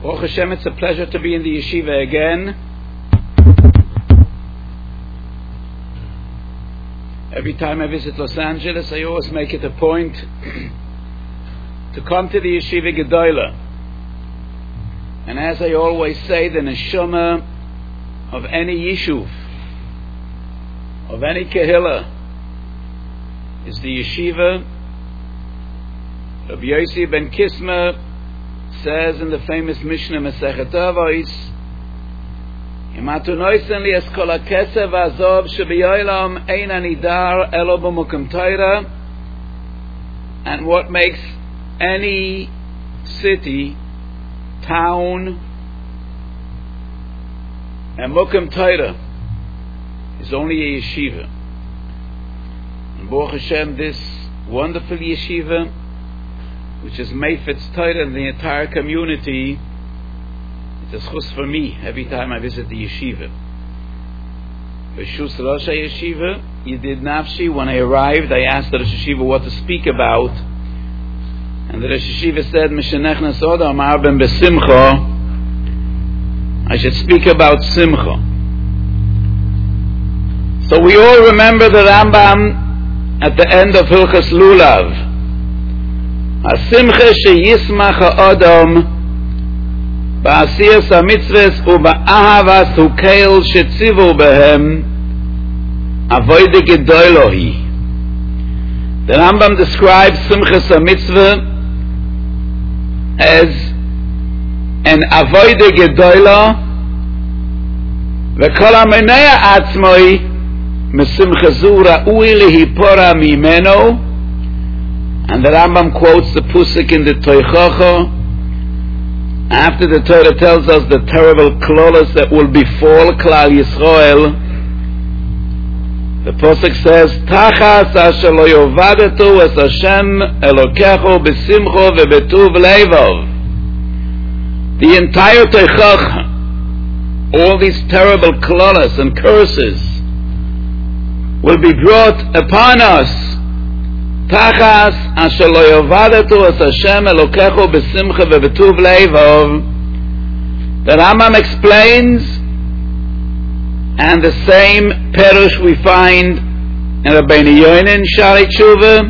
Baruch Hashem, it's a pleasure to be in the yeshiva again. Every time I visit Los Angeles, I always make it a point to come to the yeshiva Gedola. And as I always say, the neshama of any yishuv, of any kehillah, is the yeshiva. Rabbi Yossi ben Kisma says in the famous Mishnah Masechet Avos, "Im atu noisen li es kol hakesev v'azov shebeyolam ein anidar elo b'mukim Torah," and what makes any city, town, and mukim Torah is only a yeshiva. And Baruch Hashem, this wonderful yeshiva, which is Meifetz Torah in the entire community, it's a schus for me every time I visit the yeshiva. B'shus Rosh HaYeshiva, Yedid Nafshi, when I arrived, I asked the Rosh HaYeshiva what to speak about, and the Rosh HaYeshiva said, Mishenechnas Oda Amar Ben Besimcha, I should speak about Simcha. So we all remember the Rambam at the end of Hilchas Lulav. Simcha sheyismach ha'adam ba'asiyas ha'mitzvahs u'ba'ahavas hukeil shetzivu behem avoide gedoylohi. The Rambam describes Simchas ha'mitzvah as an avoide gedoylo v'kol ha'menea atzmoi mesimcha zu ra'ui lihipora mimeno. And the Rambam quotes the Pusik in the Toichacha, after the Torah tells us the terrible klolos that will befall Klal Yisrael. The Pusik says, Tachas asher lo yovadetu es Hashem Elokecho b'simcho v'betuv leivov. The entire Toichacha, all these terrible klolos and curses will be brought upon us. Tachas asher lo yovadetu es Hashem Elokecho b'simcha v'betuv leivov. The Rambam explains, and the same perush we find in Rabbeinu Yonin Shari Tshuva,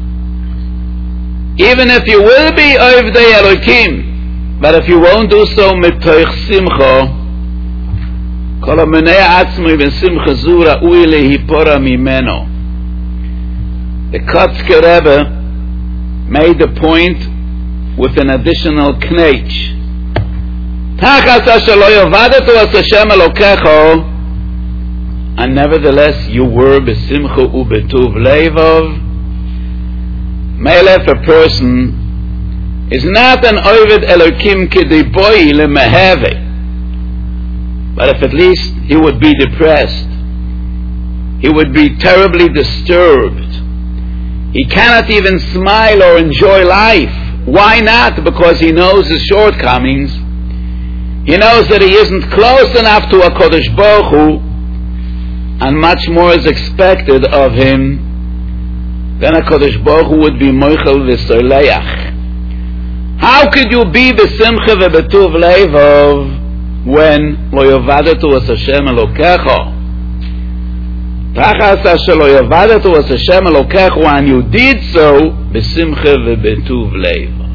even if you will be Ovdei Elokim, but if you won't do so mitoich simcha, kol ha'menei atzmoi v'simcha zu ra'ui lehipora mimeno. The Kotzker Rebbe made the point with an additional knetch. Tachas asher lo yovadetu es Hashem Elokecho, and nevertheless you were b'simcha u'betuv leivov. Mele, if a person is not an Oved Elokim kedei boi lemeheve, but if at least he would be depressed, he would be terribly disturbed, he cannot even smile or enjoy life. Why not? Because he knows his shortcomings. He knows that he isn't close enough to HaKadosh Baruch Hu, and much more is expected of him. Then HaKadosh Baruch Hu would be moichel v'soleach. How could you be b'simcha v'betuv leivov when lo yovadetu es Hashem Elokecho? Tachas asher lo yovadetu es Hashem Elokecho, and you did so b'simcha v'betuv leivov.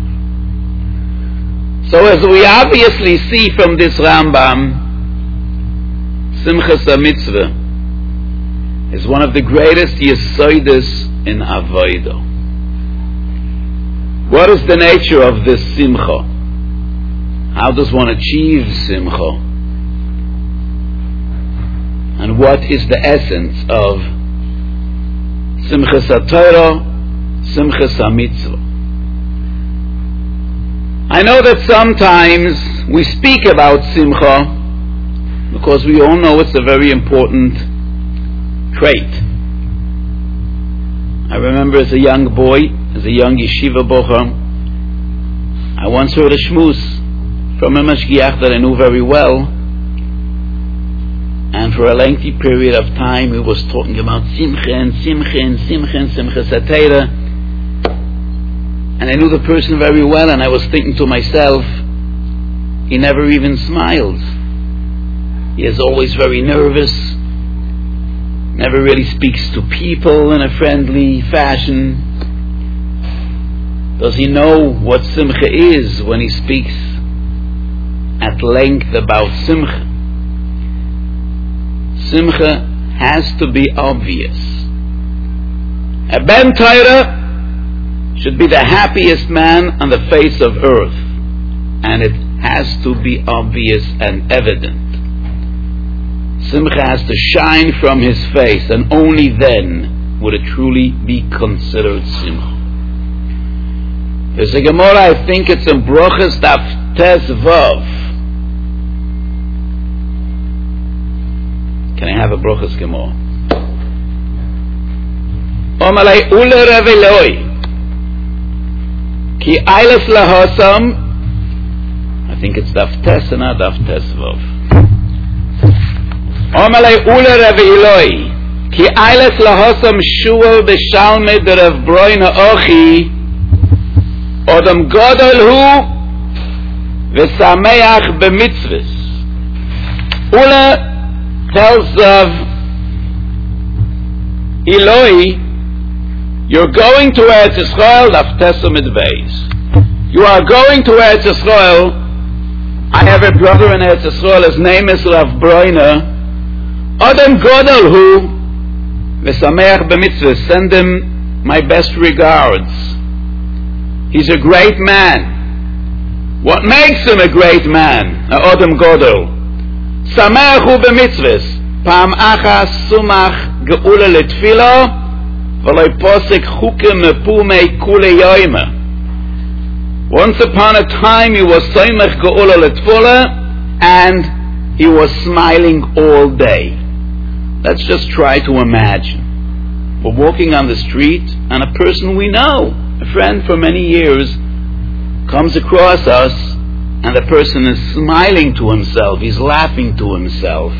So as we obviously see from this Rambam, Simchas HaMitzvah is one of the greatest yesoides in Avodah. What is the nature of this Simcha? How does one achieve Simcha? And what is the essence of Simchas HaTorah, Simchas HaMitzvah? I know that sometimes we speak about Simcha because we all know it's a very important trait. I remember as a young boy, as a young yeshiva bocher, I once heard a shmuz from a mashgiach that I knew very well, and for a lengthy period of time he was talking about Simcha and Simcha and Simcha and Simchas HaTorah, and I knew the person very well, and I was thinking to myself, he never even smiles. He is always very nervous, never really speaks to people in a friendly fashion. Does he know what simcha is when he speaks at length about simcha? Simcha has to be obvious. A Ben Torah should be the happiest man on the face of earth, and it has to be obvious and evident. Simcha has to shine from his face, and only then would it truly be considered simcha. There's a Gemara, I think it's in Brochus Daf Tes Vav. Can I have a Brochus Gemara? Omalei ule reveloi ki eiles lahosam. I think it's Daf Tes and not Daf Tes Vav. Omalei ule reveloi ki eiles lahosam shuel b'shalme d'Rav Broina ochi odam godol hu v'sameach b'mitzvahs. Ule tells of Eloi, you're going to Eretz Yisrael, Daf Tes Amud Beis. You are going to Eretz Yisrael. I have a brother in Eretz Yisrael, his name is Rav Broina. Adam Godel Hu v'sameach b'mitzvah. Send him my best regards. He's a great man. What makes him a great man? Adam Godel. Sameach hu b'mitzvahs. Pam achas sumach geula letfilo v'loi posek chukim mepumei kule yoyma. Once upon a time he was Soimach Geula Letfula, and he was smiling all day. Let's just try to imagine. We're walking on the street and a person we know, a friend for many years, comes across us, and the person is smiling to himself, he's laughing to himself.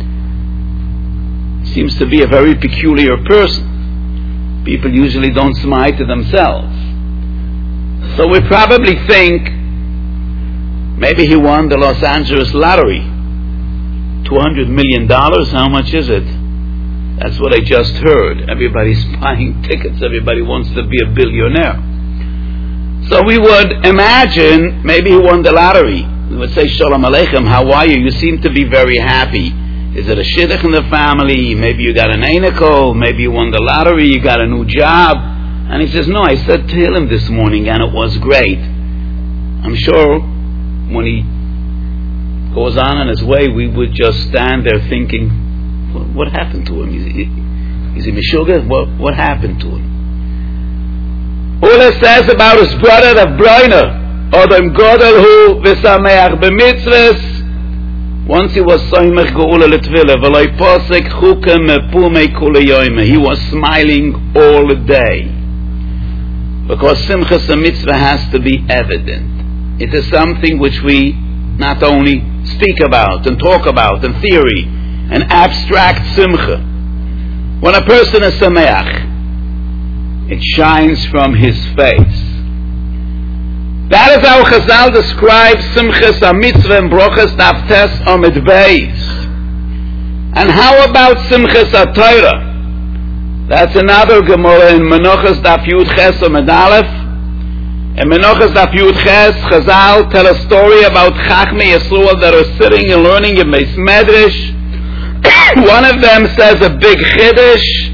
Seems to be a very peculiar person. People usually don't smile to themselves. So we probably think maybe he won the Los Angeles lottery. $200 million, how much is it? That's what I just heard. Everybody's buying tickets. Everybody wants to be a billionaire. So we would imagine maybe he won the lottery. We would say, Shalom Aleichem, how are you? You seem to be very happy. Is it a shidduch in the family? Maybe you got an einikol. Maybe you won the lottery. You got a new job. And he says, no, I said Tehillim this morning and it was great. I'm sure when he goes on his way, we would just stand there thinking, what happened to him? Is he Meshuggah? What happened to him? Ula says about his brother, Rav Broina, Odom Godel hu v'sameach b'mitzvahs. Once he was Soimach Geula L'Tvila, v'loi posek chukem mepumei kule yoyme. He was smiling all day. Because Simchas HaMitzvah has to be evident. It is something which we not only speak about and talk about in theory, an abstract Simcha. When a person is Sameach, it shines from his face. That is how Chazal describes Simchas HaMitzvah in Brochus Daf Tes Amud Beis. And how about Simchas HaTorah? That's another Gemara in Menachos Daf Yud Ches Amud Aleph. In Menachos Daf Yud Ches, Chazal tell a story about Chachmei Yisrael that are sitting and learning in Beis Medrash. One of them says a big chiddush.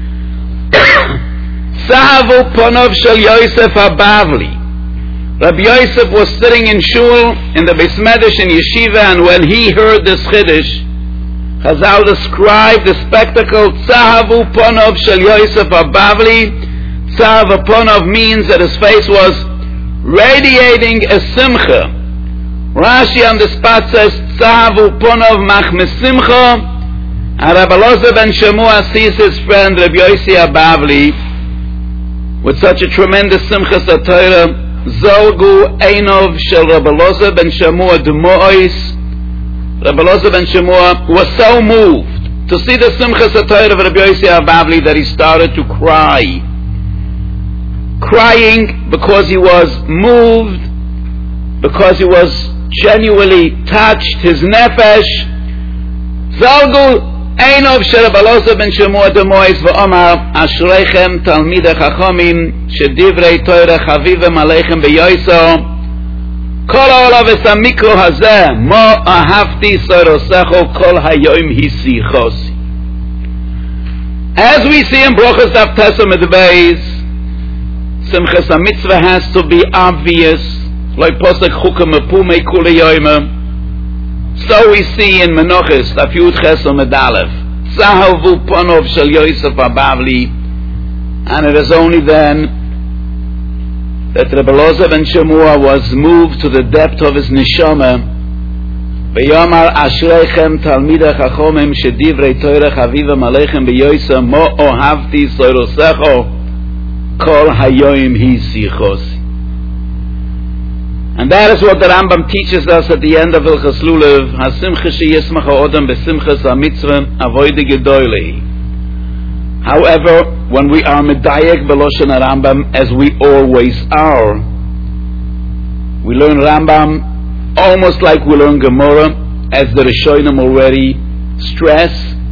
Sahavu Ponov Shel Yosef HaBavli. Rabbi Yosef was sitting in shul in the Beis Medrash in Yeshiva, and when he heard this chiddush, Chazal described the spectacle. Tzahavu Ponov Shel Yosef HaBavli. Tzahavu Ponov means that his face was radiating a simcha. Rashi on the spot says Tzahavu Ponov Machmes Simcha. And Rabbi Elazar ben Shemua sees his friend Rabbi Yossi HaBavli with such a tremendous simcha satira. Zolgu Einov Shel Rabbi Elazar ben Shemua D'mois. Rabbi Elazar ben Shemua was so moved to see the simcha satira of Rabbi Yossi HaBavli that he started to cry. Crying because he was moved, because he was genuinely touched his nefesh. Zalgu Einov Sherebalosa ben Shemua Demois v'Omar Ashreichem Talmidei Chachomim Shedivrei Torah Chavivim Aleichem Beyoso Kol ha'olav es hamikro hazeh Mo ahavti sorosecho Kol hayoim hisichosi. As we see in Brochus Daf Testament Beis, Simchas HaMitzvah has to be obvious, like Posek Chukim Mepumei Kule Yoyme. So we see in Menachos Daf Yud Ches Amud Aleph, Zahavu Ponov Shel Yosef HaBavli, and it is only then that Rebbe Elazar ben Shemua was moved to the depth of his neshama. V'yomar Ashreichem Talmidei Chachomim Shedivrei Torah Chavivim Aleichem Beyoso Mo Ohavti Sorosecho Kol Hayoim Hisichosi. And that is what the Rambam teaches us at the end of Hilchos Lulav. Hasimcha sheyismach ha'odam besimchas ha'mitzvah avoide gedoylei. However, when we are medayek b'loshen Rambam, as we always are, we learn Rambam almost like we learn Gemara, as the Rishonim already stress.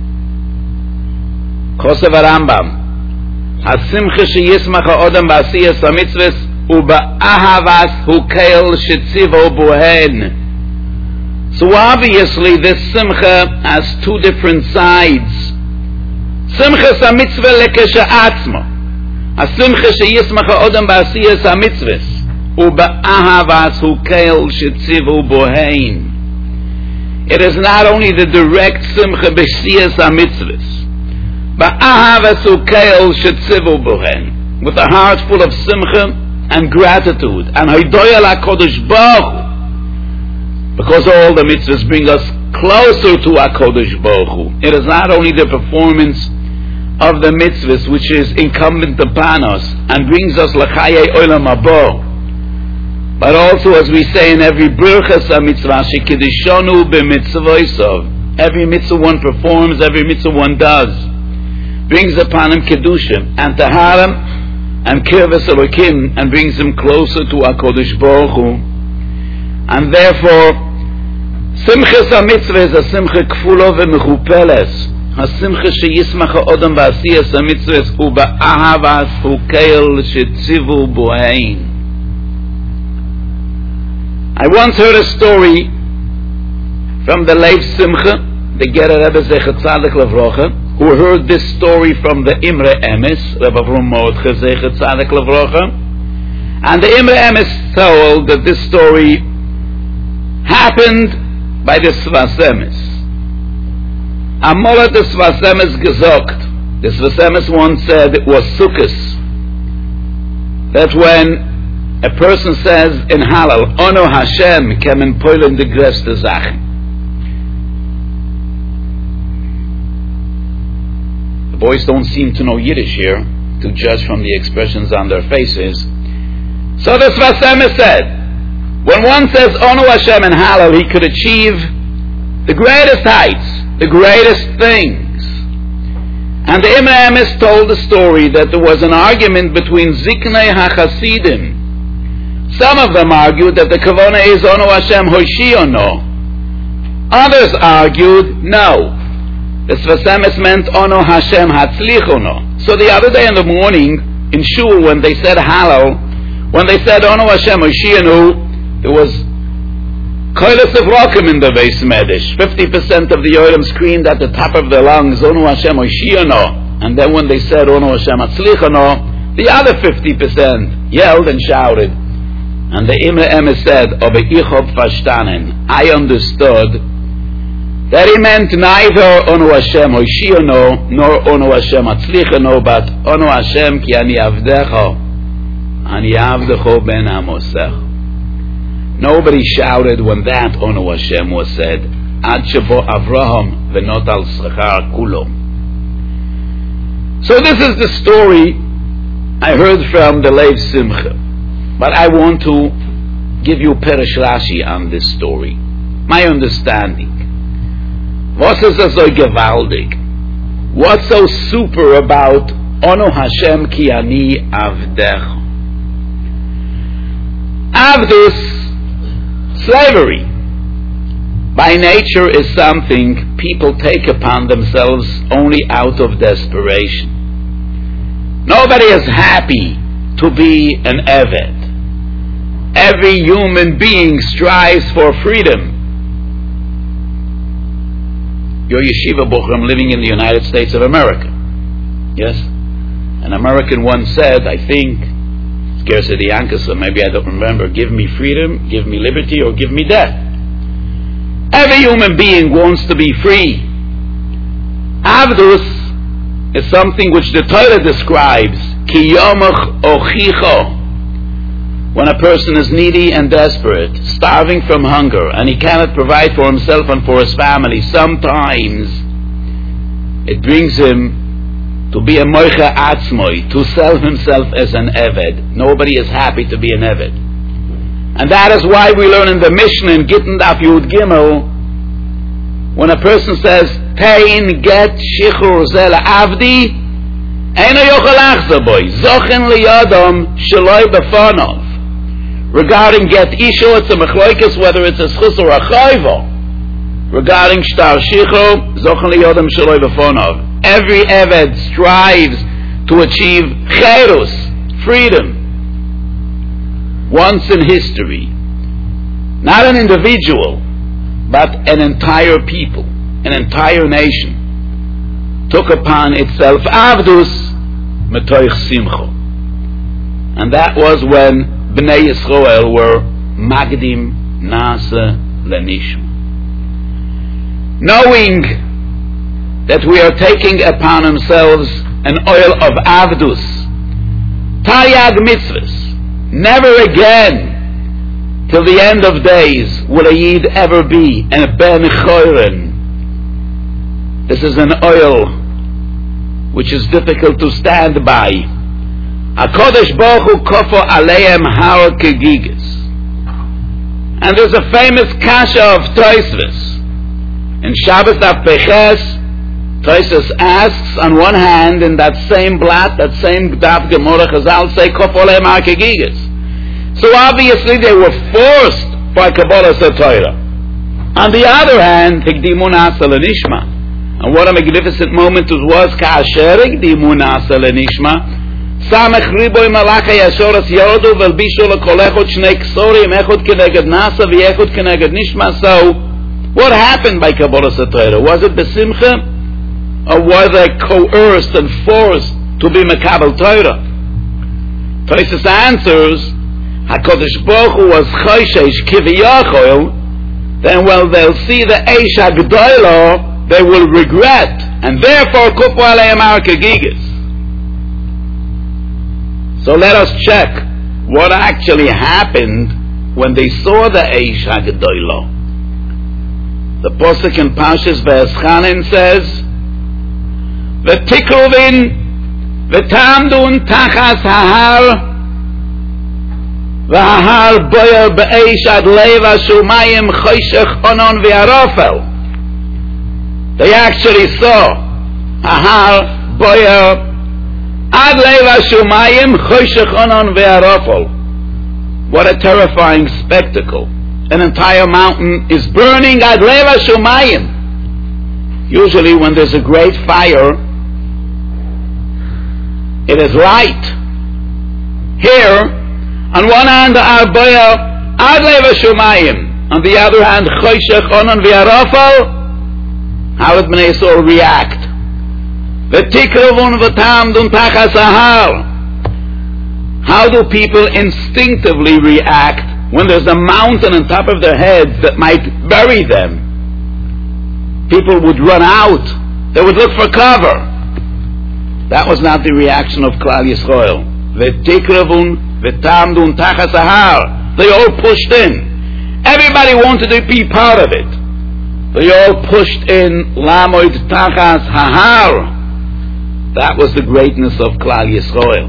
Kosev Rambam, hasimcha sheyismach ha'odam b'asiyas ha'mitzvahs Uba'ahavas hukeil shetzivo bohen. So obviously this simcha has two different sides. Simcha sa mitzvah lekesha atzma. A simcha sheyismach ha'odam ba'asiyas ha'mitzvahs. Uba'ahavas hukeil shetzivo bohen. It is not only the direct simcha b'asiyas ha'mitzvahs. Ba'ahavas hukeil shetzivo bohen. With a heart full of simcha and gratitude and Hidoya LaKodesh Baruch Hu, because all the mitzvahs bring us closer to HaKodesh Baruch Hu. It is not only the performance of the mitzvahs which is incumbent upon us and brings us L'chayei Olam Haba, but also, as we say in every Birchas HaMitzvah, Shekidishonu b'mitzvoisav, every mitzvah one performs, every mitzvah one does, brings upon him Kedushim and Taharim and Kirvas Elokim, and brings him closer to HaKodesh Baruch Hu. And therefore, Simchas HaMitzvah is a Simcha Kfulo v'Mechupeles, a Simcha sheyismach ha'odam ba'asiyas HaMitzvahs uba'ahavas hukeil shetzivu bohein. I once heard a story from the Lev Simcha, the Gerer Rebbe Zecher Tzadik Levrocha, who heard this story from the Imre Emes, Rebbe Avram Mordechai Zecher Tzadik Levrocha, and the Imre Emes told that this story happened by the Sfas Emes. Amol the Sfas Emes gesagt, the Sfas Emes once said it was Sukkos, that when a person says in Halal, Ono Hashem, kemen poilen de größte Sachen. The boys don't seem to know Yiddish here, to judge from the expressions on their faces. So the Sfas Emes said, when one says Onu Hashem and Halal, he could achieve the greatest heights, the greatest things. And the Imre Emes told the story that there was an argument between Ziknei HaChasidim. Some of them argued that the Kavanah is Onu Hashem Hoshiono. Others argued, no. The Sfas Emes meant Ono Hashem Hatzlichono. So the other day in the morning in Shul, when they said Halal, when they said Ono Hashem Hoshianu, there was Koilas of Rokim in the Beis Medish. 50% of the Yoram screamed at the top of their lungs, Ono Hashem Hoshianu. And then when they said Ono Hashem Hatzlichono, the other 50% yelled and shouted. And the Imre Emes said, Aber ich hab verstanden, I understood that he meant neither Onu Hashem Hoshianu nor Onu Hashem Hatzlichono, but Onu Hashem ki ani avdecho ben Amosech. Nobody shouted when that Onu Hashem was said, Ad shebo Avraham v'not al schachar kulo. So this is the story I heard from the Lev Simcha. But I want to give you Peresh Rashi on this story. My understanding. Was is so gewaltig? What's so super about Ono Hashem ki ani avdech? Avdus Slavery, by nature, is something people take upon themselves only out of desperation. Nobody is happy to be an Eved. Every human being strives for freedom. You're Yeshiva Buchram living in the United States of America. Yes? An American once said, I think, scarcity Yankasa, maybe I don't remember, give me freedom, give me liberty, or give me death. Every human being wants to be free. Avdus is something which the Torah describes, ki yomach ochicho, when a person is needy and desperate, starving from hunger, and he cannot provide for himself and for his family. Sometimes it brings him to be a moicha atzmoi, to sell himself as an eved. Nobody is happy to be an eved. And that is why we learn in the Mishnah in Gittin Daf Yud Gimel, when a person says, Tein get shichur zel avdi, eino yochel achzer boy, zochen liyadam shaloi befanov. Regarding get isho, it's a mechloikis, whether it's a schus or a chayvo. Regarding shtar shicho, zochen liyadam shaloi befanov. Every eved strives to achieve cherus, freedom. Once in history, not an individual, but an entire people, an entire nation, took upon itself avdus metoich simcho. And that was when Bnei Yisrael were magdim nasa lenishma. Knowing that we are taking upon themselves an oil of avdus, taryag mitzvahs, never again till the end of days will a Yid ever be a ben choren. This is an oil which is difficult to stand by. HaKadosh Baruch Hu kofo aleim har kegigas. And there's a famous kasha of Tosfos. In Shabbos Daf Peches, Tosfos asks, on one hand, in that same blat, that same Daf Gemara, Chazal say kofo aleim har kegigas. So obviously they were forced by Kabbalah Torah. On the other hand, Hikdimun Asa Lenishma. And what a magnificent moment it was, Ka'asher Hikdimun Asa Lenishma, Samech Riboy Malachai Ashoras Yodu Velbisho Lekolechot Shnei Ksorim Echot Keneged Nasa V'Echot Keneged Nishma. So, what happened by Kabbalah Torah? Was it Besimcha? Or were they coerced and forced to be Mekabel Torah? Tosfos answers, HaKadosh Baruch Hu was Choshesh Kiviyachol, then when they'll see the Eish HaGedolah, they will regret, and therefore Kupu Aleim Har Kegigas. So let us check what actually happened when they saw the Eish HaGedolah. The Posuk in Parshas V'Eschanin says, V'tikruvin v'tamdun tachas hahar V'ahar boyer be'eish ad leva shumayim choshech onon v'arofel. They actually saw ahar boyer ad leva shumayim choshech onon v'arofel. What a terrifying spectacle. An entire mountain is burning ad leva shumayim. Usually when there's a great fire, it is light. Here, on one hand, Arboya ad leva shumayim. On the other hand, choshech onon v'arofel. How did Bnei Yisrael react? V'tikruvun v'tamdun tachas ahar. How do people instinctively react when there's a mountain on top of their heads that might bury them? People would run out. They would look for cover. That was not the reaction of Klal Yisrael. V'tikruvun v'tamdun tachas ahar. They all pushed in. Everybody wanted to be part of it. They all pushed in lamoid tachas hahar. That was the greatness of Klal Yisrael.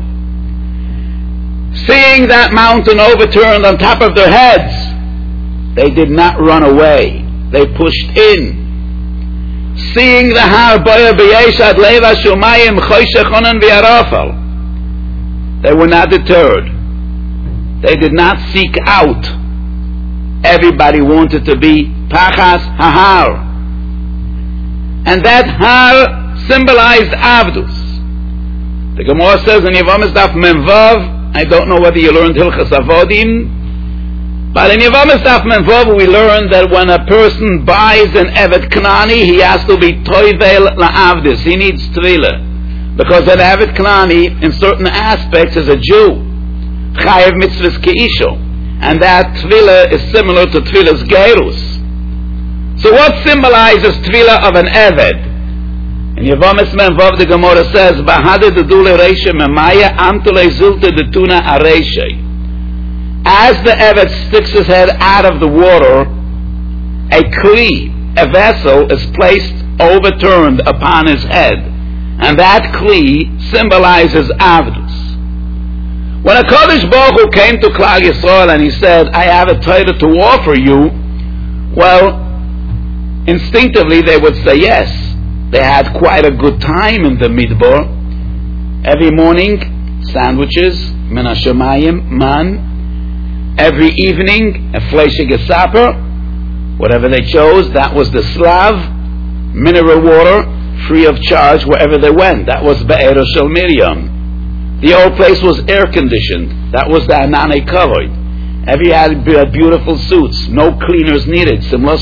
Seeing that mountain overturned on top of their heads, they did not run away. They pushed in. Seeing the har boyer b'yesh ad leva shumayim choshech onon v'arofel, they were not deterred. They did not seek out everybody wanted to be Tachas Hahar. And that Har symbolized Avdus. The Gemara says in Yevamos Daf Memvav, I don't know whether you learned Hilchas Avodim, but in Yevamos Daf Memvav we learned that when a person buys an Evet Knani, he has to be Toivel La'avdus. He needs Tvila. Because an Evet Knani, in certain aspects, is a Jew. Chayev Mitzvahs Keisho. And that Tvila is similar to Tvila's Gerus. So what symbolizes Tvila of an Evet? In Yevamos Memvav the Gemara says, Bahade de Dule Reisha Memaya Amtule Zulte de Tuna Areisha. As the Evet sticks his head out of the water, a kli, a vessel, is placed overturned upon his head. And that kli symbolizes Avdus. When a Kodesh Baruch Hu came to Klal Yisrael and he said, I have a Torah to offer you, well, instinctively they would say yes. They had quite a good time in the Midbar. Every morning, sandwiches, min hashamayim, man. Every evening, a fleshig gesaper, whatever they chose, that was the Slav, mineral water, free of charge wherever they went. That was Be'er Shel Miriam. The old place was air conditioned. That was the Anane covered. Every had beautiful suits, no cleaners needed.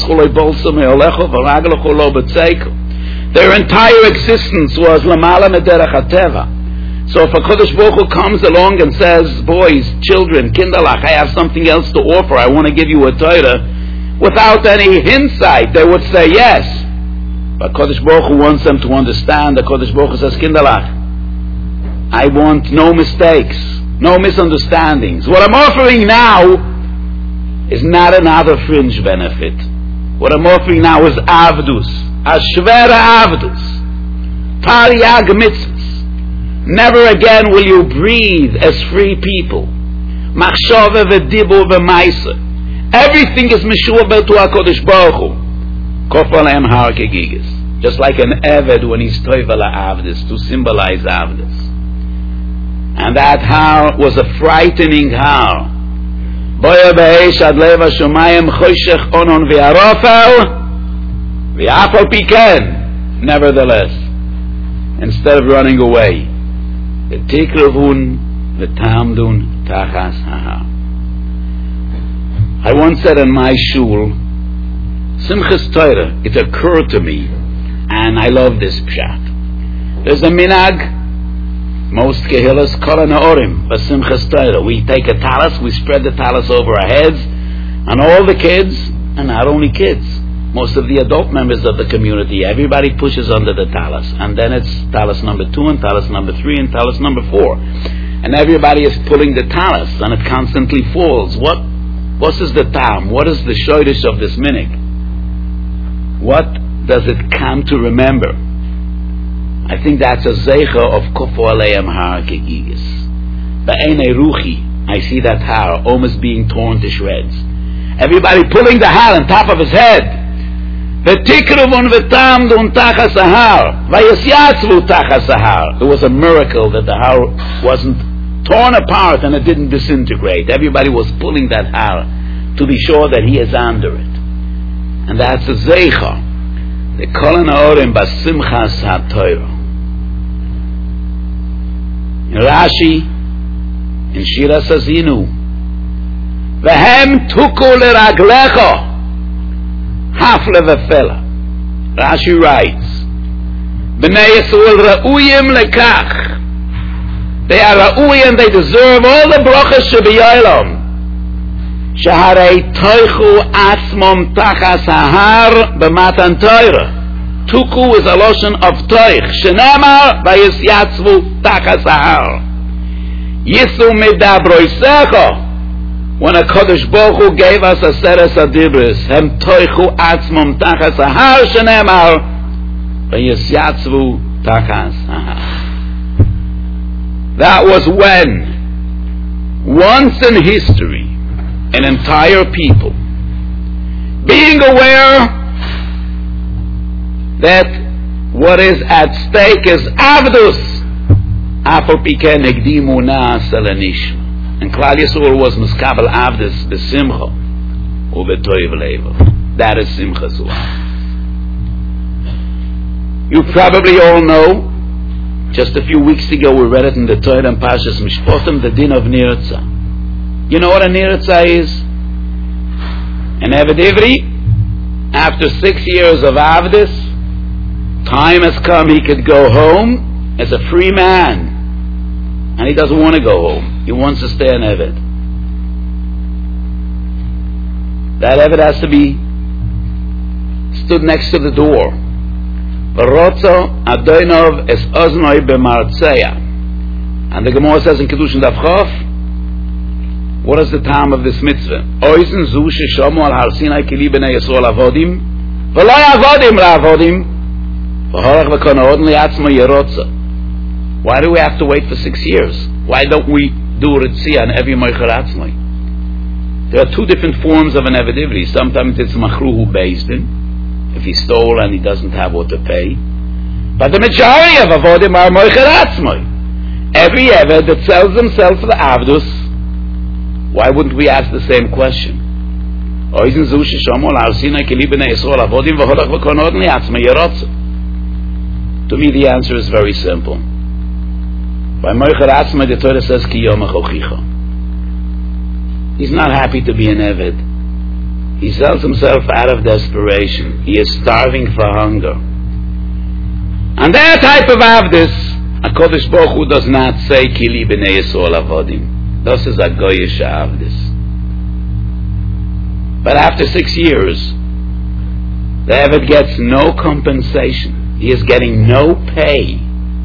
Their entire existence was Lamala Mederach HaTeva. So if a Kodesh Baruch Hu comes along and says, boys, children, kindalach, I have something else to offer, I want to give you a Torah, without any insight, they would say yes. But Kodesh Baruch Hu wants them to understand. The Kodesh Baruch Hu says, kindalach, I want no mistakes, no misunderstandings. What I'm offering now is not another fringe benefit. What I'm offering now is Avdus. Ashvera Avdus, Taryag Mitzvahs. Never again will you breathe as free people. Machshava v'dibur v'maisa. Everything is meshubah to HaKadosh Baruch Hu. Kofal em har kegigis. Just like an Eved when he's toivel Avdus, to symbolize Avdus. And that har was a frightening har. Boya be'esh ad leva shomayim choshech onon v'arofel. V'afal piken, nevertheless, instead of running away, the tikruvun, the tamdun, tachas hahar. I once said in my shul, Simchas Torah, it occurred to me, and I love this pshat. There's a minag, most kehillas kol ha'orim, but Simchas Torah. We take a talis, we spread the talis over our heads, and all the kids, and not only kids, most of the adult members of the community, everybody pushes under the talis. And then it's talis number 2 and talis number 3 and talis number 4. And everybody is pulling the talis and it constantly falls. What is the tam? What is the shoydish of this minig? What does it come to remember? I think that's a zeicha of kofu aleim har kegigis. Ba'enei ruchi, I see that har almost being torn to shreds. Everybody pulling the har on top of his head. V'tikruvun v'tamdun tachas hahar, v'yasyatzvu tachas hahar. It was a miracle that the har wasn't torn apart and it didn't disintegrate. Everybody was pulling that har to be sure that he is under it. And that's a zeicha. The kol ha'orim basimchas ha'toiro. In Rashi, in Shira Sazinu, v'hem tuku l'raglecho. Hafle v'fela. Rashi writes, B'nai Yisrael ra'uyim lekach. They are ra'uyim, they deserve all the brachas shebiyolam. Shaharei toichu atzmom tachas hahar b'matan Torah. Tuku is a lotion of toich. Shenamar v'yisyatzvu tachas hahar. Yisu midabroisecho. When a Kodesh Baruch Hu gave us a seres adibris, hem toichu atzmom tachas hahar shenemar v'yisyatzvu tachas hahar. That was when, once in history, an entire people, being aware that what is at stake is avdus, afal piken egdimu na selenish. And Klal Yisrael was miskabel avdus b'simcha. Ubetoiv Levo. That is Simcha Su'av. You probably all know, just a few weeks ago we read it in the Torah and Parshas Mishpotim, the din of Nirtza. You know what a Nirtza is? An Eved Ivri, after 6 years of Avdis, time has come he could go home as a free man. And he doesn't want to go home. He wants to stay an Eved. That Eved has to be stood next to the door. V'rotzo Adonov es oznoi b'martzeya. And the Gemara says in Kedushin Daf Chof, what is the time of this mitzvah? Oizen zu sheshomu al har Sinai kili b'nei Yisrael avodim v'lo yavodim la'avodim v'horach v'konaodin li'atzmo yerotzo. Why do we have to wait for 6 years? Why don't we do Ritzia and Evi Moicher Atzmoi? There are two different forms of an Eved Ivri. Sometimes it's Machruhu Beis Din, if he stole and he doesn't have what to pay. But the majority of Avodim are Moicher Atzmoi. Every Eved that sells himself for the Avdus, why wouldn't we ask the same question? To me the answer is very simple. By Moicher Atzmai, the Torah says, Ki yomach ochicha. He's not happy to be an Eved. He sells himself out of desperation. He is starving for hunger. And that type of Avdis, HaKadosh Baruch Hu does not say, Ki li b'nei Yisrael avodim. This is a goyish Avdis. But after 6 years, the Eved gets no compensation. He is getting no pay.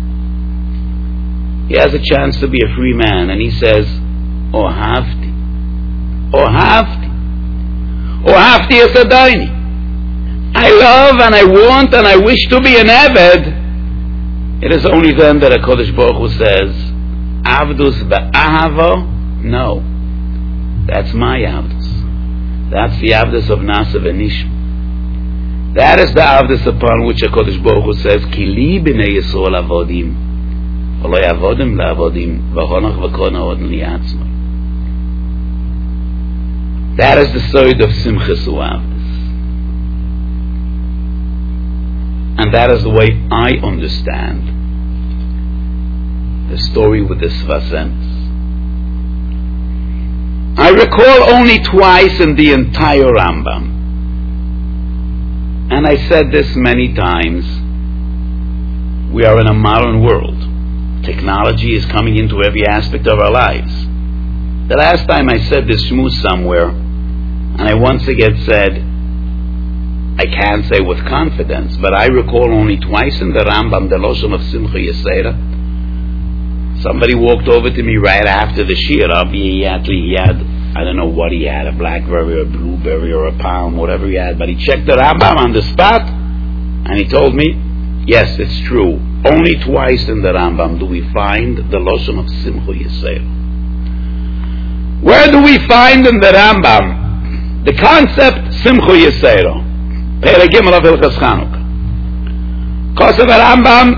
He has a chance to be a free man, and he says, Ohavti Esadayni. I love and I want and I wish to be an Eved. It is only then that HaKadosh Baruch Hu says, Avdus ba'ahava? No. That's my Avdus. That's the Avdus of Nasa v'Nishma. That is the Avdus upon which HaKadosh Baruch Hu says, Ki li b'nei Yisrael avodim v'lo yavodim la'avodim v'honach v'konaodin li'atzmai. That is the side of Simcha Su'avdis. And that is the way I understand the story with the Svasens. I recall only twice in the entire Rambam, and I said this many times, we are in a modern world. Technology is coming into every aspect of our lives. The last time I said this shmooze somewhere, and I once again said, I can't say with confidence, but I recall only twice in the Rambam, the Loshem of Simcha Yesera. Somebody walked over to me right after the Shir. He had, I don't know what he had, a blackberry or a blueberry or a palm, whatever he had, but he checked the Rambam on the spot, and he told me, yes, it's true. Only twice in the Rambam do we find the Loshem of Simcha Yesera. Where do we find in the Rambam the concept Simcha Yesera? Perek Gimel of Hilchos Chanukah. Because of the Rambam,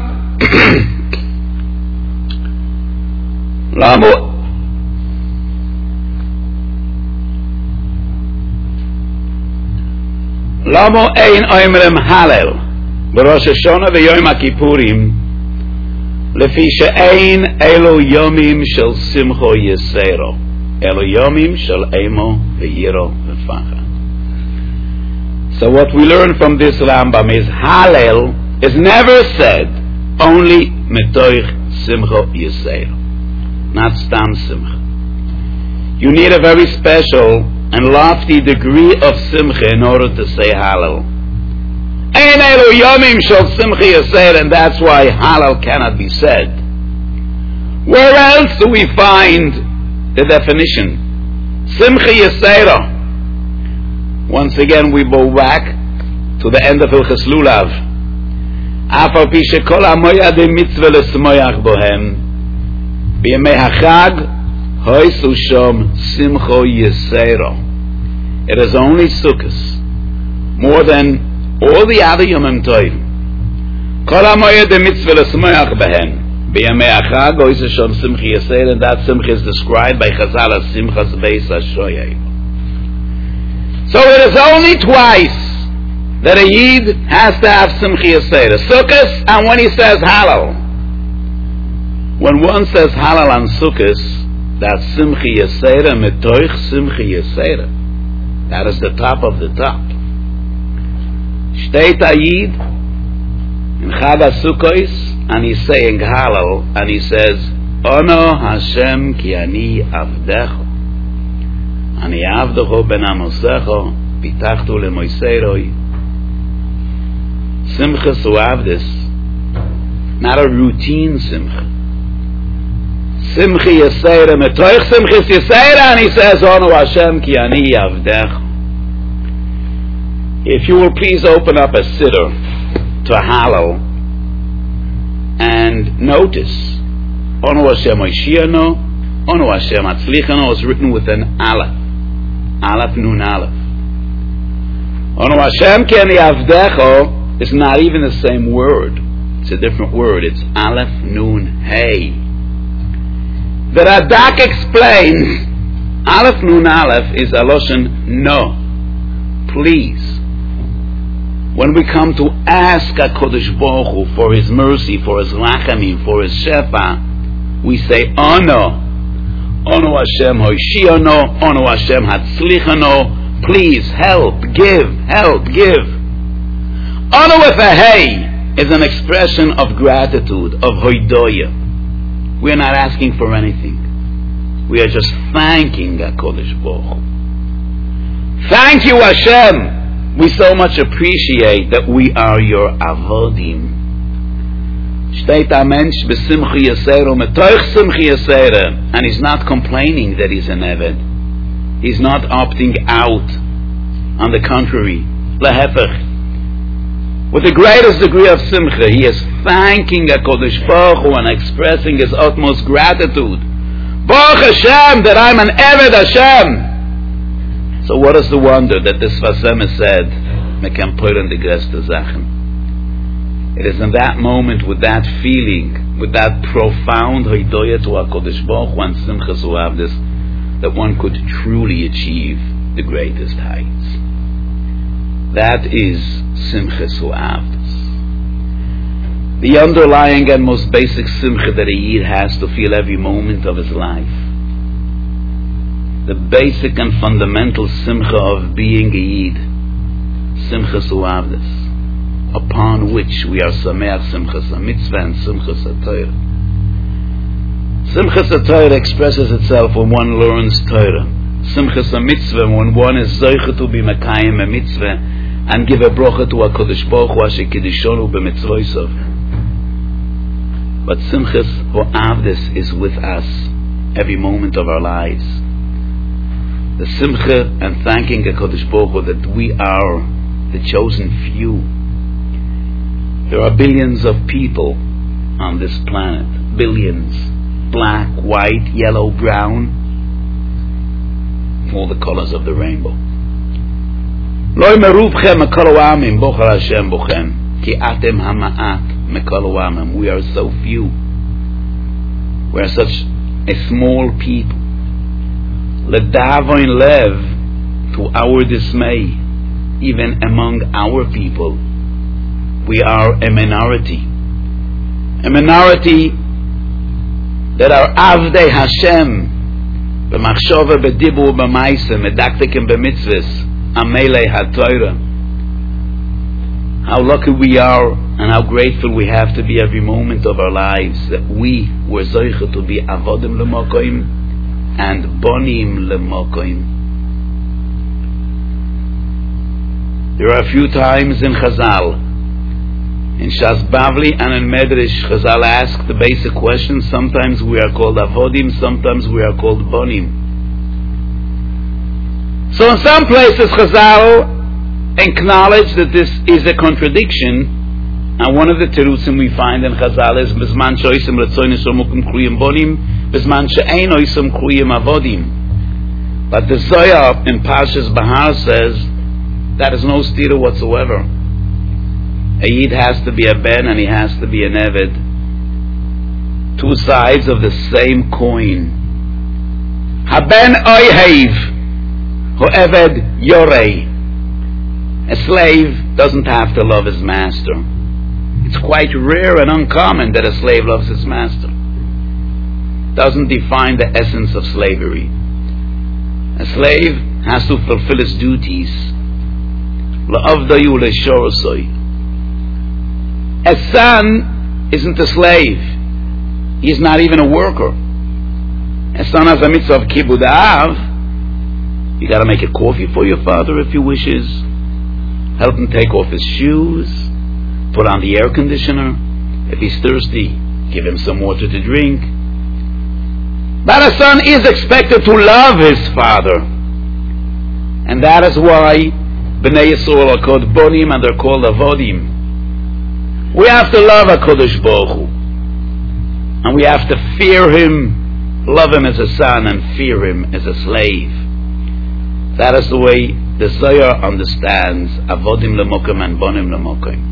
Lamo ein oimrem Halel b'Rosh Hashanah v'Yom HaKippurim lefi she'ein elo yomim shel Simcha Yesera elo yomim shel emo v'yiro v'facha. So what we learn from this Rambam is Hallel is never said only metoich Simcha Yesera, not Stam Simcha. You need a very special and lofty degree of Simcha in order to say Hallel. Ein elu yomim shel Simcha Yesera, and that's why Hallel cannot be said. Where else do we find the definition? Simcha Yesera. Once again, we go back to the end of Hilchos Lulav. Afal pi shekol hamoyad mitzvah lesmoyach bohem, b'yemei hachag hoisu shom simcho yesera. It is only Sukkos, more than all the other Yomim Tovim. Kol hamoyad mitzvah lesmoyach bohem, b'yemei hachag hoisu shom simcho yesera, and that simcha is described by Chazal as simchas beis hashoyeh. So there is only twice that a Yid has to have Simcha Yisera. Sukkos and when he says Hallel. When one says Hallel on Sukkos, that's Simcha Yisera metoich Simcha Yisera. That is the top of the top. Steht a Yid in Chag HaSukkos and he's saying Hallel and he says Ono Hashem ki ani avdecho ani avdecho ben amosecho pitachtu lemoiseroi. Simcha Suavdis, not a routine Simcha. Simcha Yisera metoich Simcha Yisera, and he says Ono Hashem ki ani avdecho. If you will please open up a siddur to Hallel and notice Ono Hashem Oishiano, Ono Hashem Atzlichano is written with an Aleph. Aleph Nun Aleph. Ono Hashem ki ani avdecho is not even the same word. It's a different word. It's Aleph Nun Hey. The Radak explains Aleph Nun Aleph is Aloshan no. Please. When we come to ask HaKadosh Baruch Hu for His mercy, for His rachamim, for His shefa, we say Ono. Ono Hashem Hoshiono, Ono Hashem Hatzlichano. Please help, give, help, give. Ono with a hey is an expression of gratitude, of hoidoya. We are not asking for anything. We are just thanking HaKadosh Baruch Hu. Thank you, Hashem. We so much appreciate that we are your avodim. Steht a mensch besimcha yisera metoich simcha yisera, and he's not complaining that he's an eved. He's not opting out. On the contrary, lehefech. With the greatest degree of simcha, he is thanking HaKadosh Baruch Hu and expressing his utmost gratitude. Baruch Hashem, that I'm an eved Hashem. So what is the wonder that this Vasem is said, me kan poiren de greste Sachen. It is in that moment, with that feeling, with that profound hoidoya to HaKadosh Baruch Hu and Simcha Suavdis, that one could truly achieve the greatest heights. That is Simcha Suavdis. The underlying and most basic Simcha that a Yid has to feel every moment of his life. The basic and fundamental Simcha of being a Yid, Simcha Suavdis, upon which we are Sameach Simcha Mitzvah and Simcha Torah. Simcha Torah expresses itself when one learns Torah. Simcha Mitzvah when one is Zoiche to be Mekayim a Mitzvah and give a brocha to HaKadosh Baruch Hu Asher Kiddishonu b'mitzvosav. But Simchas Avdis is with us every moment of our lives. The Simcha and thanking HaKadosh Baruch Hu that we are the chosen few. There are billions of people on this planet. Billions. Black, white, yellow, brown. All the colors of the rainbow. Loi merubchem mekol ha'amim bochar Hashem bochem ki atem hama'at mekol ha'amim. We are so few. We are such a small people. Ledavoin lev, to our dismay, even among our people, we are a minority. A minority that are avdei Hashem, b'machshova, b'dibur, b'maisa, medaktikim, b'mitzvahs, amelei ha'torah. How lucky we are and how grateful we have to be every moment of our lives that we were zoiche to be avodim l'mokoim and bonim l'mokoim. There are a few times in Chazal, in Shas Bavli and in Medrash, Chazal ask the basic question. Sometimes we are called avodim, sometimes we are called bonim. So in some places Chazal acknowledge that this is a contradiction, and one of the terutzim we find in Chazal is Bizman she'osim retzoin esomukim kriyim bonim, Bizman she'ein osim kriyim avodim. But the Zohar in Parshas Bahar says that is no stira whatsoever. A Yid has to be a ben and he has to be an Eved. Two sides of the same coin. Haben oihev, ho Eved yorei. A slave doesn't have to love his master. It's quite rare and uncommon that a slave loves his master. Doesn't define the essence of slavery. A slave has to fulfill his duties. A son isn't a slave. He's not even a worker. A son has a mitzvah of kibud av. You got to make a coffee for your father if he wishes. Help him take off his shoes. Put on the air conditioner. If he's thirsty, give him some water to drink. But a son is expected to love his father. And that is why Bnei Yisrael are called Bonim and they're called Avodim. We have to love HaKadosh Baruch Hu. And we have to fear Him, love Him as a son and fear Him as a slave. That is the way the Zohar understands Avodim L'Mokim and Bonim L'Mokim.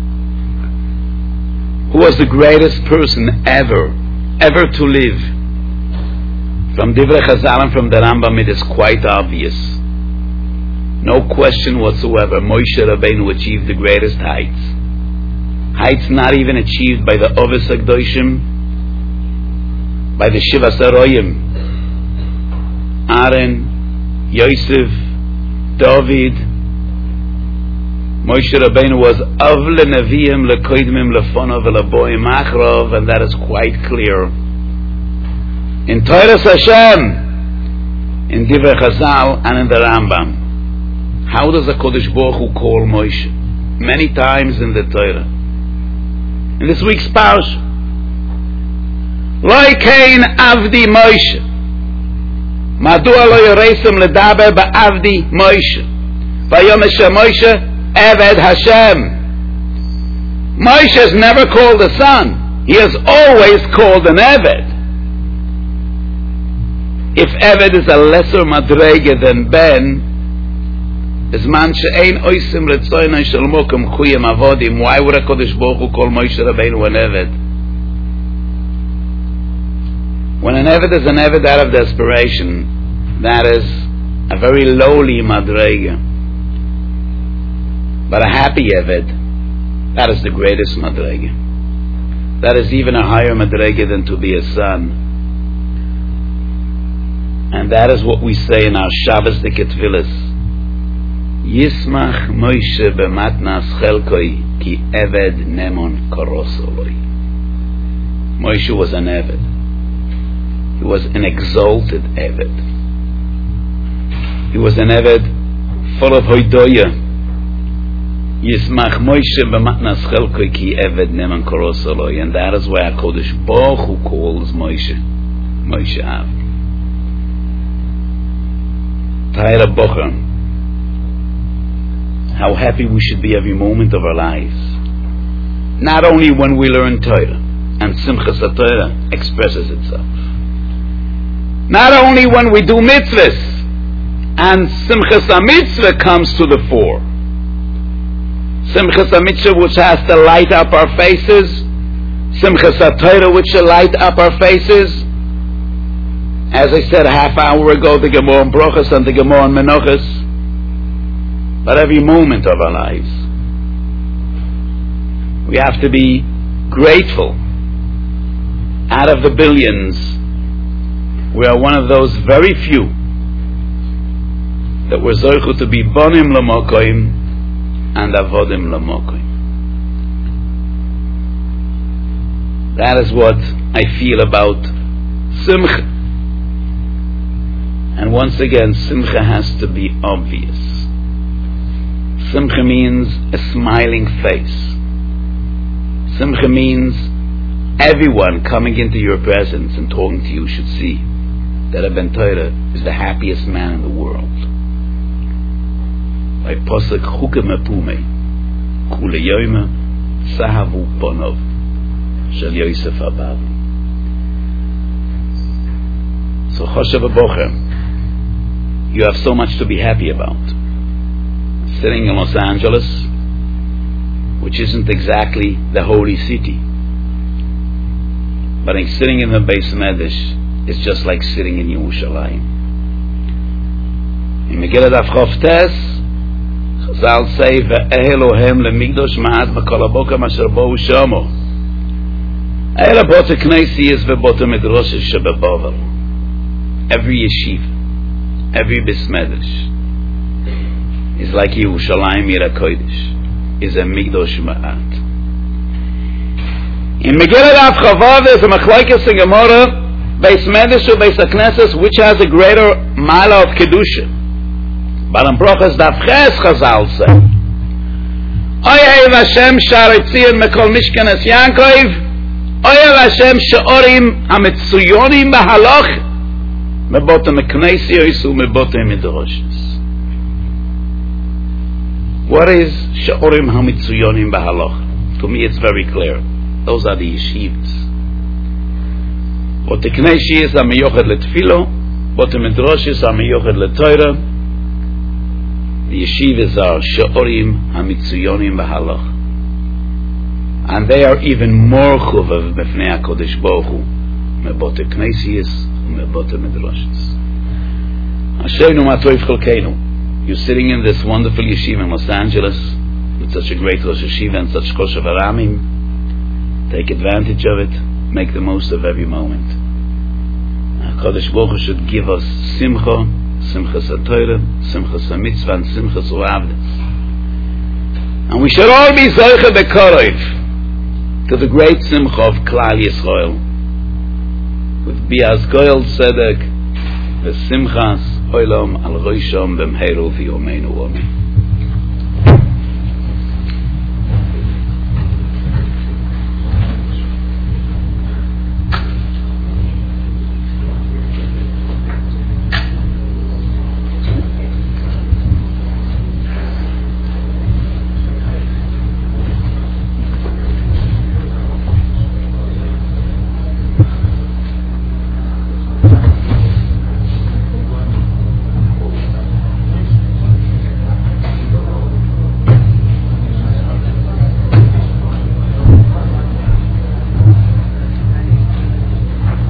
Who was the greatest person ever to live? From Divrei Chazal and from the Rambam it is quite obvious. No question whatsoever, Moshe Rabbeinu achieved the greatest heights. Heights not even achieved by the Oves HaKdoshim, by the Shiva Saroyim, Aaron, Yosef, David. Moshe Rabbeinu was Av leNeviim leKoidmim leFonav leBoim Achrov, and that is quite clear. In Torah Hashem, in Divrei Chazal, and in the Rambam. How does HaKadosh Baruch Hu call Moshe? Many times in the Torah. In this week's Parsha, Loi kein Avdi Moshe. Madua lo yoreisem ledaber ba'avdi Moshe. Vayomeshe Moshe Eved Hashem. Moshe is never called a son. He is always called an Eved. If Eved is a lesser madrege than Ben, is man she'ein oisim retzoynai shel mokum chuyem avodim. Why would HaKadosh Baruch Hu call Moshe Rabbeinu an Eved? When an Eved is an Eved out of desperation, that is a very lowly madrege. But a happy Eved, that is the greatest madrege. That is even a higher madrege than to be a son. And that is what we say in our Shabbos the Ketfilis. Yismach Moshe b'matnas chelkoi ki Eved nemon korosoloi. Moshe was an Eved. He was an exalted Eved. He was an Eved full of hoidoya. Yismach Moshe b'matnas chelkoi ki Eved nemon korosoloi. And that is why HaKadosh Baruch Hu calls Moshe Av. Taira Bocher. How happy we should be every moment of our lives. Not only when we learn Torah, and Simchas HaTorah expresses itself. Not only when we do mitzvahs, and Simchas HaMitzvah comes to the fore. Simchas HaMitzvah which has to light up our faces. Simchas HaTorah which shall light up our faces. As I said a half hour ago, the Gemara in Brochus and the Gemara in Menachos. But every moment of our lives, we have to be grateful. Out of the billions, we are one of those very few that were zoichu to be bonim l'mokoim and avodim l'mokoim. That is what I feel about Simcha. And once again, Simcha has to be obvious. Simcha means a smiling face. Simcha means everyone coming into your presence and talking to you should see that a Ben Torah is the happiest man in the world. By Posek Chukem Apume, Kule Yoyma, Sahavu Bonov, Shel Yosef Abab. So Choshev Bocher, you have so much to be happy about. Sitting in Los Angeles, which isn't exactly the holy city, but sitting in the Beis Medrash is just like sitting in Yerushalayim. In Megillah Daf Chof Tes, Chazal say, Ve'elohem lemigdosh ma'at v'kolaboka masher bo'u shomo. Eila bota knesiyas ve'bota midrashis shebebavel. Every yeshiva, every bismedrash is like Yerushalayim Ira Kodesh, is a migdosh ma'at. In Megillah Daf Chavav there's a machlokes in Gemara, Beis Medrash or Beis HaKnesses, which has a greater mila of kedusha. But in Brochas Daf Ches Chazal say, Oyev Hashem Sharei Tzion Mekol Mishkanes Yankov, Oyev Hashem She'orim HaMetzuyonim B'Halach, Mebotem Knesiyos u'Mebotem Midrashos. What is She'orim HaMetzuyonim B'Halach? To me it's very clear. Those are the yeshivas. What the Knesiyos are Meyochad L'Tfilo, what the Midrashos are Meyochad L'Torah. The yeshivas are She'orim HaMetzuyonim B'Halach. And they are even more chuvav b'fnei HaKodesh Baruch Hu, Mebotem Knesiyos u'Mebotem Midrashos. Asherinu Matoiv Chalkeinu. You're sitting in this wonderful yeshiva in Los Angeles with such a great Rosh Yeshiva and such Kosher Aramim. Take advantage of it. Make the most of every moment. HaKadosh Baruch Hu should give us simcha, simchas HaTorah, simchas HaMitzvah, and simchas HaAvdas. And we should all be zoche bekorov to the great simcha of Klal Yisrael with Bias Goyal Tzedek, the simchas Olam al Rosham b'mheru v'yomeinu amen.